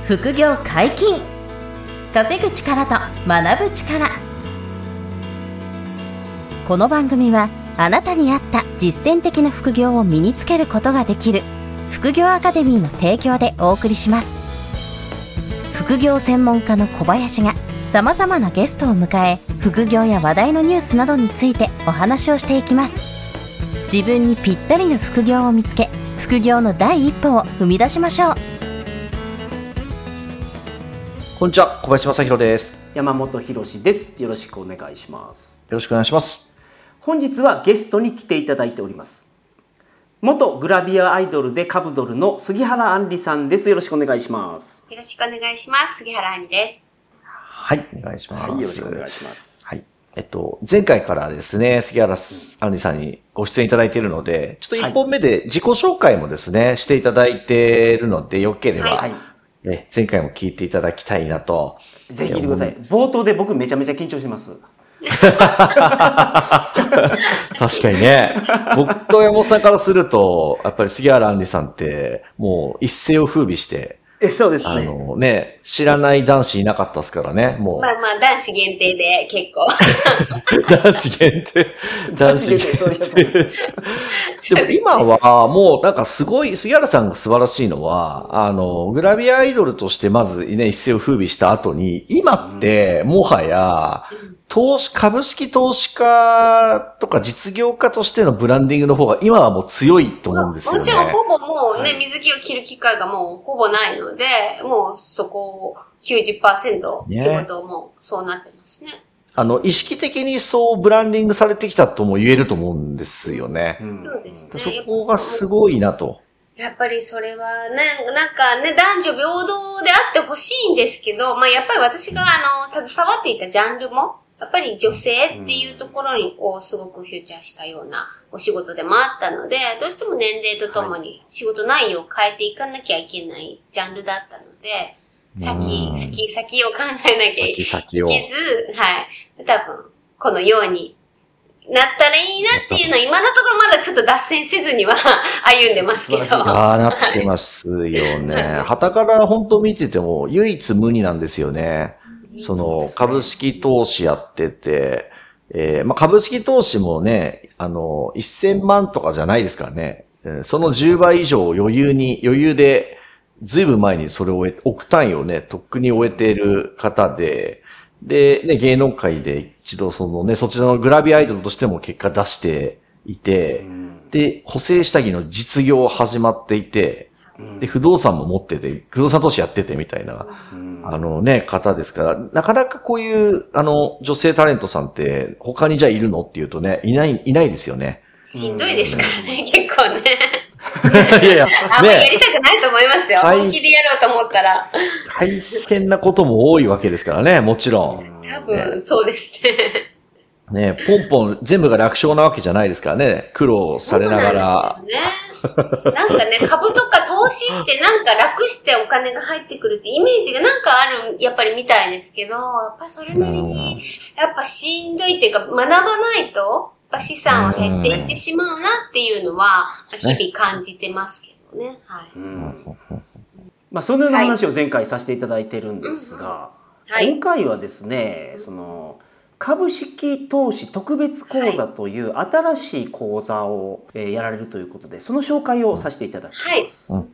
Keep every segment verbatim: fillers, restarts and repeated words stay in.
副業解禁。稼ぐ力と学ぶ力。この番組はあなたに合った実践的な副業を身につけることができる副業アカデミーの提供でお送りします。副業専門家の小林がさまざまなゲストを迎え、副業や話題のニュースなどについてお話をしていきます。自分にぴったりの副業を見つけ、副業の第一歩を踏み出しましょう。 こんにちは、小林正弘です。 山本博史です。よろしくお願いします。 よろしくお願いします。 本日はゲストに来ていただいております。元グラビアアイドルでカブドルの杉原杏里さんです。よろしくお願いします。 よろしくお願いします。杉原杏里です。 はい、お願いします。 はい、よろしくお願いします。 はい。えっと、前回からですね、杉原杏里さんにご出演いただいているので、ちょっと一本目で自己紹介もですね、はい、していただいているので、よければ、はい、ね、前回も聞いていただきたいなと。 ぜひ聞いてください。冒頭で僕めちゃめちゃ緊張してます。 確かにね。僕と山本さんからすると、やっぱり杉原杏里さんって、もう一世を風靡して、 え、そうですね。 あのね、知らない男子いなかったですからね、もう。 まあまあ、男子限定で結構。 男子限定。男子限定。そうです、そうです。でも今はもうなんかすごい、杉原さんが素晴らしいのは、あの、グラビアアイドルとしてまずね、一世を風靡した後に、今って、もはや、投資、株式投資家とか実業家としてのブランディングの方が今はもう強いと思うんですよね。 もちろんほぼもうね、はい、水着を着る機会がもうほぼないので、もうそこを きゅうじゅっパーセント 仕事もそうなってますね。 あの、意識的にそうブランディングされてきたとも言えると思うんですよね。 うん、そうですね。 そこがすごいなと。 やっぱりそれはね、なんかね、男女平等であってほしいんですけど、まあやっぱり私があの、携わっていたジャンルも、やっぱり女性っていうところにこうすごくフューチャーしたようなお仕事でもあったので、どうしても年齢とともに仕事内容を変えていかなきゃいけないジャンルだったので、先、先、先を考えなきゃいけず、はい。多分、このようになったらいいなっていうのは今のところまだちょっと脱線せずには歩んでますけど。 ああ、なってますよね。旗から本当見てても唯一無二なんですよね。その、株式投資やってて、えー、まあ、株式投資もね、あの、せんまんとかじゃないですからね。そのじゅうばい以上余裕に、余裕で、ずいぶん前にそれを終え、億単位をね、とっくに終えている方で、で、ね、芸能界で一度そのね、そちらのグラビアアイドルとしても結果出していて、で、補正下着の実業始まっていて、で、不動産も持ってて、不動産投資やっててみたいな、あのね、方ですから、なかなかこういう、あの、女性タレントさんって、他にじゃあいるのっていうとね、いない、いないですよね。 しんどいですからね、結構ね。 いやいや、 あんまりやりたくないと思いますよ。本気でやろうと思ったら。 大変なことも多いわけですからね、もちろん。 多分、そうですね。 ね、ポンポン全部が楽勝なわけじゃないですからね。苦労されながら。 そうなんですよね。なんかね、株とか投資ってなんか楽してお金が入ってくるってイメージがなんかある、やっぱりみたいですけど、やっぱそれなりに、やっぱしんどいっていうか、学ばないと、やっぱ資産は減っていってしまうなっていうのは、日々感じてますけどね。はい。うん、 まあ、そのような話を前回させていただいてるんですが、はい、今回はですね、その、株式投資特別講座という新しい講座をやられるということで、その紹介をさせていただきます。はい、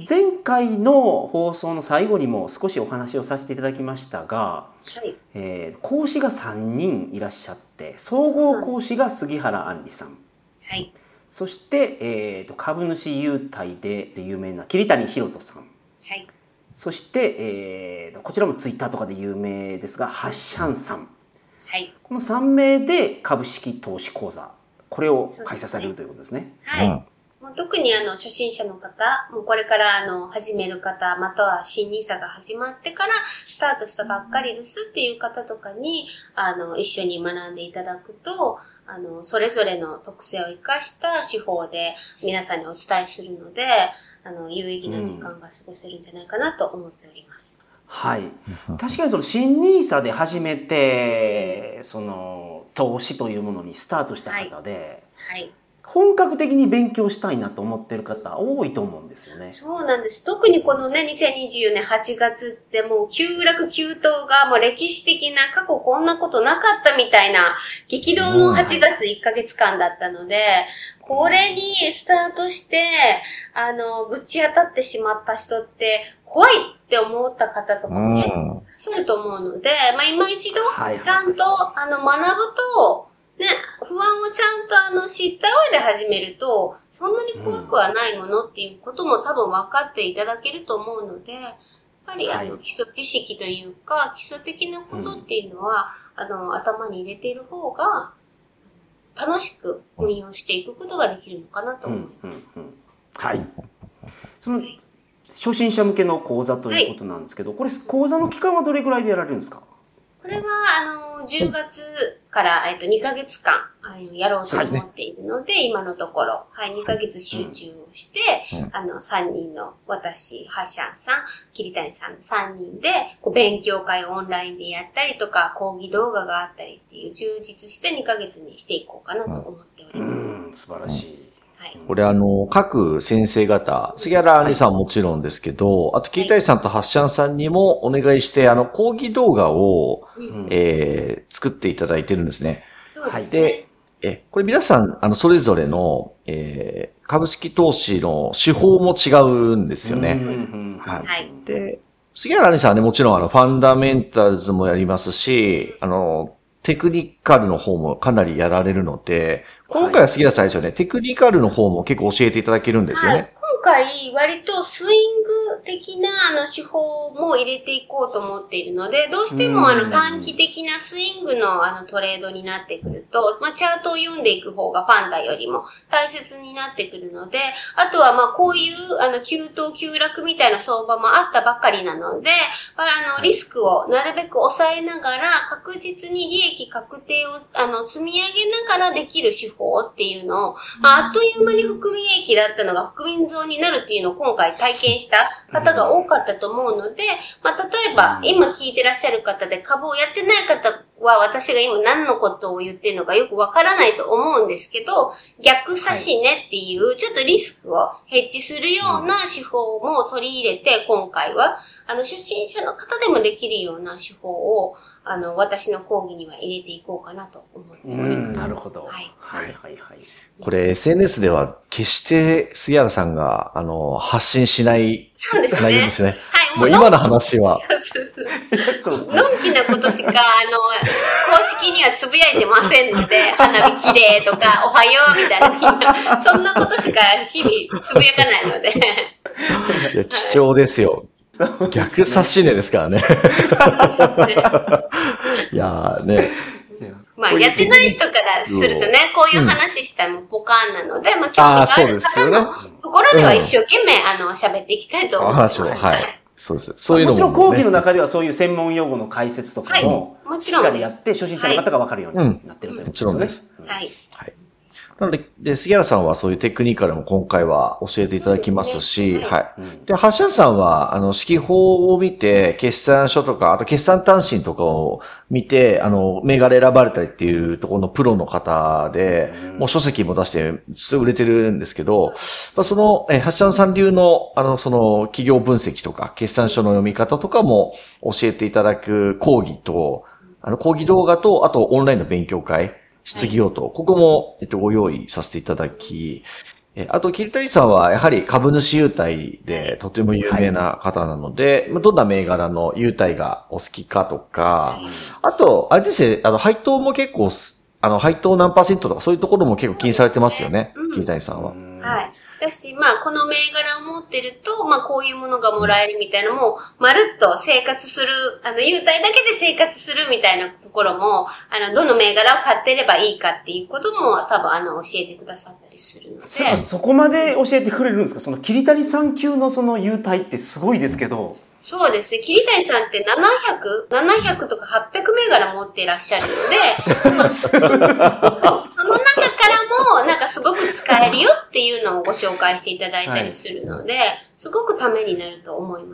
前回の放送の最後にも少しお話をさせていただきましたが、はいえー、講師がさんにんいらっしゃって、総合講師が杉原杏里さん。はい、そして、えー、と株主優待で有名な桐谷博人さん。はいそして、えー、こちらもツイッターとかで有名ですが、ハッシャンさん。はい。このさんめいで株式投資講座、これを開催されるということですね。 はい。うん、もう特にあの、初心者の方、もうこれからあの、始める方、または新ニーサが始まってからスタートしたばっかりですっていう方とかに、あの、一緒に学んでいただくと、あの、それぞれの特性を生かした手法で皆さんにお伝えするので、あの、有意義な時間が過ごせるんじゃないかなと思っております。うん、 はい。確かにその新ニーサで初めて、その、投資というものにスタートした方で、はいはい、 本格的に勉強したいなと思ってる方多いと思うんですよね。 そうなんです。特にこのね、にせんにじゅうよねんはちがつってもう急落急騰がもう歴史的な過去こんなことなかったみたいな激動のはちがついっかげつかんだったので、これにスタートして、あの、ぶち当たってしまった人って怖いって思った方とかも結構いらっしゃると思うので、まあ今一度ちゃんと、あの学ぶと、ね、不安をちゃんとあの知った上で始めると、そんなに怖くはないものっていうことも多分分かっていただけると思うので、やっぱりあの基礎知識というか、基礎的なことっていうのは、あの頭に入れている方が、楽しく運用していくことができるのかなと思います。 うんうんうん、はい。その、初心者向けの講座ということなんですけど、はい、これ講座の期間はどれぐらいでやられるんですか？ これは、あの、じゅうがつから、えっと、にかげつかん、やろうと思っているので、はいね、今のところ、はい、にかげつ集中をして、うん、あの、さんにんの、私、ハシャンさん、桐谷さんのさんにんで、こう勉強会をオンラインでやったりとか、講義動画があったりっていう、充実してにかげつにしていこうかなと思っております。 うん、素晴らしい。 はい、 これあの、各先生方、杉原兄さんもちろんですけど、あと、桐谷さんとハッシャンさんにもお願いして、あの、講義動画を、うん、えー、作っていただいてるんですね。 そうですね。 で、え、これ皆さん、あの、それぞれの、えー、株式投資の手法も違うんですよね。 はい。 で、杉原兄さんはね、もちろんあの、ファンダメンタルズもやりますし、あの、テクニカルの方もかなりやられるので、今回は杉原さんですよね、はい、テクニカルの方も結構教えていただけるんですよね。 はい、今回割とスイング的なあの手法も入れていこうと思っているので、どうしてもあの短期的なスイングのあのトレードになってくると、まあチャートを読んでいく方がファンダよりも大切になってくるので、あとはまあこういうあの急騰急落みたいな相場もあったばかりなので、あのリスクをなるべく抑えながら確実に利益確定をあの積み上げながらできる手法っていうのを、まあ、あっという間に含み益だったのが含み損になるっていうのを今回体験した方が多かったと思うので、まあ、例えば今聞いてらっしゃる方で株をやってない方は私が今何のことを言ってるのかよくわからないと思うんですけど、逆差しねっていうちょっとリスクをヘッジするような手法も取り入れて、今回はあの初心者の方でもできるような手法をあの私の講義には入れていこうかなと思っております。 なるほど。 はい。 はいはいはい。 これ エスエヌエス では決して杉原さんがあの発信しないそうですね。 内容ですね。 はい。 もう今の話は。 そうそうそう。 そうですね。 のんきなことしか、あの、公式にはつぶやいてませんので、花火綺麗とか、おはようみたいな、みんな、そんなことしか日々つぶやかないので。 いや、貴重ですよ。逆指し値ですからね。いやーね。 まあ、やってない人からするとね、こういう話したらもうポカーンなので、まあ、興味がある方のところでは一生懸命、あの、喋っていきたいと思います。 話を、はい。そうです。そういうのも、ね。 もちろん講義の中ではそういう専門用語の解説とかも、 もちろんしっかりやって、初心者の方が分かるようになってるということですね。 もちろんです。 はい。 はい。なので、で、杉原さんはそういうテクニカルも今回は教えていただきますし、はい。で、ハッシャンさんは、あの、指揮法を見て、決算書とか、あと決算単身とかを見て、あの、銘柄選ばれたりっていうところのプロの方で、もう書籍も出して、すぐ売れてるんですけど、まあ、その、え、ハッシャンさん流の、あの、その、企業分析とか、決算書の読み方とかも教えていただく講義と、あの、講義動画と、あとオンラインの勉強会、質疑応答、はい、ここも、えっと、ご用意させていただき、え、あと、桐谷さんは、やはり株主優待でとても有名な方なので、はい、どんな銘柄の優待がお好きかとか、はい、あと、あれですね、あの、配当も結構、あの、配当何パーセントとかそういうところも結構気にされてますよね、桐、ね、谷さんは。 はい。だし、まあ、この銘柄を持ってると、まあ、こういうものがもらえるみたいなのも、まるっと生活する、あの、優待だけで生活するみたいなところも、あの、どの銘柄を買ってればいいかっていうことも、多分、あの、教えてくださったりするので。 そ, そこまで教えてくれるんですか？その、桐谷さん級のその優待ってすごいですけど。 そうですね。桐谷さんってななひゃく、ななひゃくとかはっぴゃく銘柄持っていらっしゃるので、まあ、そ, その中からも、なんかすごく使えるよっていうのをご紹介していただいたりするので、はい、すごくためになると思います。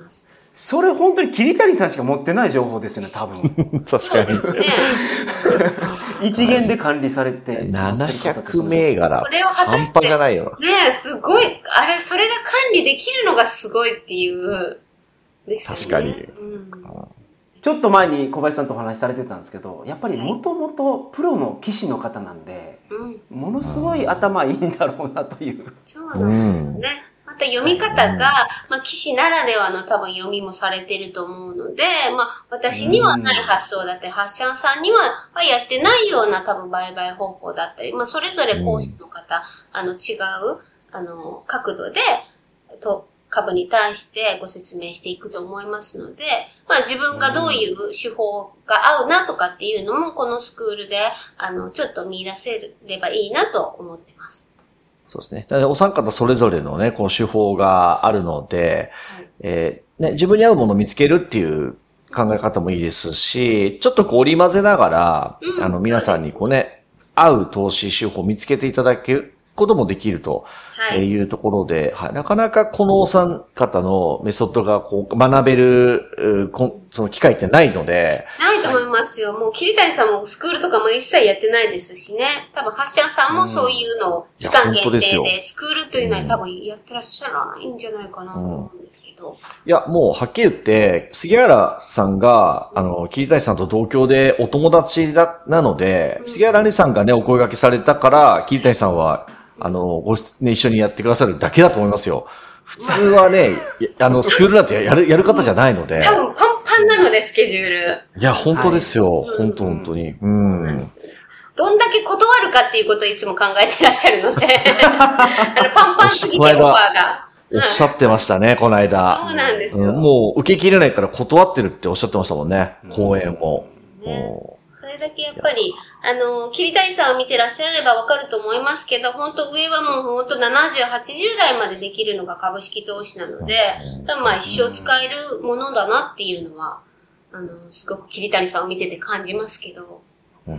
それ本当に桐谷さんしか持ってない情報ですよね、多分。 確かに。 ね、 一元で管理されて。 ななひゃく銘柄。 それを果たして半端じゃないよ。 ねえ、すごい、あれ、それが管理できるのがすごいっていう、ですね。 確かに。 うん、 ちょっと前に小林さんとお話しされてたんですけど、やっぱりもともとプロの棋士の方なんで、うん、ものすごい頭いいんだろうなという。 そうなんですよね。また読み方が、まあ、棋士ならではの多分読みもされてると思うので、まあ、私にはない発想だったり、発シャンさんにはやってないような多分売買方法だったり、まあ、それぞれ講師の方、あの、違う、あの、角度で、と、株に対してご説明していくと思いますので、まあ自分がどういう手法が合うなとかっていうのもこのスクールで、あの、ちょっと見出せればいいなと思ってます。 そうですね。だからお三方それぞれのね、こう手法があるので、はい、えー、ね、自分に合うものを見つけるっていう考え方もいいですし、ちょっとこう織り交ぜながら、うん、あの、皆さんにこうね、合う投資手法を見つけていただけこともできるというところで、はいはい、なかなかこのお三方のメソッドがこう学べるその機会ってないので。 ないと思いますよ。もう桐谷さんもスクールとかも一切やってないですしね。多分発シャンさんもそういうのを期間限定で、スクールというのは多分やってらっしゃらないんじゃないかなと思うんですけど。うん、いや、もうはっきり言って、杉原さんが、あの、桐谷さんと同郷でお友達だ、なので、うん、杉原兄さんがね、お声掛けされたから、桐谷さんは、あの、ごし、ね、一緒にやってくださるだけだと思いますよ。普通はね、あの、スクールなんてやる、やる方じゃないので。 多分パンパンなので、スケジュール。 いや、本当ですよ。はい、本当、本当に。うん。そうなんですよ。 どんだけ断るかっていうことをいつも考えてらっしゃるので、あの、パンパンすぎてオファーが。 おっしゃってましたね、この間。 そうなんですよ、 うん。もう受け切れないから断ってるっておっしゃってましたもんね、講演を。 ね、それだけやっぱり、あの、桐谷さんを見てらっしゃればわかると思いますけど、本当上はもう本当ななじゅう、はちじゅう代までできるのが株式投資なので、多分まあ一生使えるものだなっていうのは、あの、すごく桐谷さんを見てて感じますけど。うん、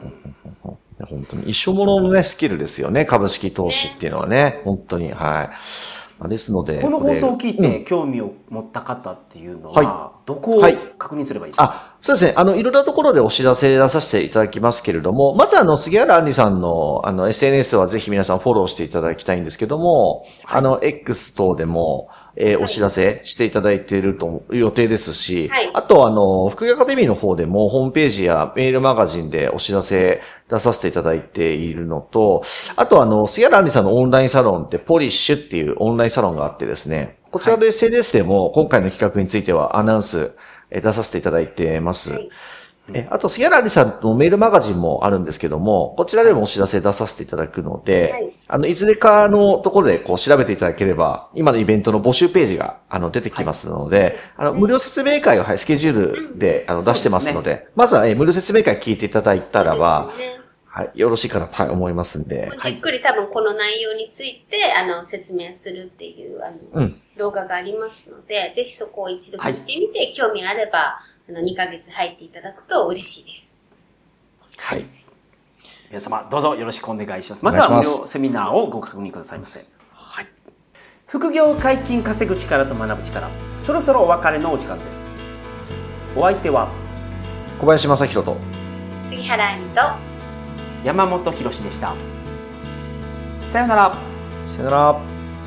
本当に一生もののね、スキルですよね、株式投資っていうのはね、ね本当に、はい。ですので。 この放送を聞いて興味を持った方っていうのは、はい、どこを確認すればいいですか？ はい、あ、そうですね。あの、いろんなところでお知らせ出させていただきますけれども、まずあの、杉原杏里さんの、あの、エスエヌエス はぜひ皆さんフォローしていただきたいんですけども、はい、あの、X 等でも、えー、お知らせしていただいていると予定ですし、はい、あとあの、副業アカデミーの方でもホームページやメールマガジンでお知らせ出させていただいているのと、あとあの、杉原杏里さんのオンラインサロンってポリッシュっていうオンラインサロンがあってですね、こちらの エスエヌエス でも今回の企画についてはアナウンス出させていただいてます。はい、えあと、杉原杏里さんのメールマガジンもあるんですけども、こちらでもお知らせ出させていただくので、はい、あの、いずれかのところでこう調べていただければ、今のイベントの募集ページが、あの、出てきますので、はい、あの、無料説明会を、はい、スケジュールで、あの、出してますので、でね、まずは、え無料説明会聞いていただいたらば、ね、はい、よろしいかなと思いますんで。 じっくり多分この内容について、あの、説明するっていう、あの、うん、動画がありますので、ぜひそこを一度聞いてみて、はい、興味あれば、あの、にかげつ入っていただくと嬉しいです。 はい。皆様、どうぞよろしくお願いします。まずは無料セミナーをご確認くださいませ。はい。副業解禁稼ぐ力と学ぶ力。そろそろお別れのお時間です。お相手は、 小林正弘と、 杉原杏里と、 山本博史でした。さよなら。 さよなら。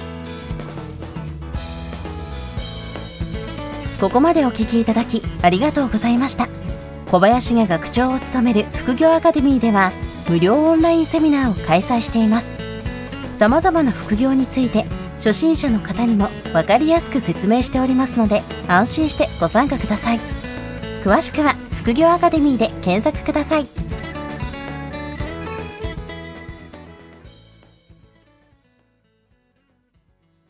ここまでお聞きいただきありがとうございました。小林が学長を務める副業アカデミーでは無料オンラインセミナーを開催しています。様々な副業について初心者の方にも分かりやすく説明しておりますので、安心してご参加ください。詳しくは副業アカデミーで検索ください。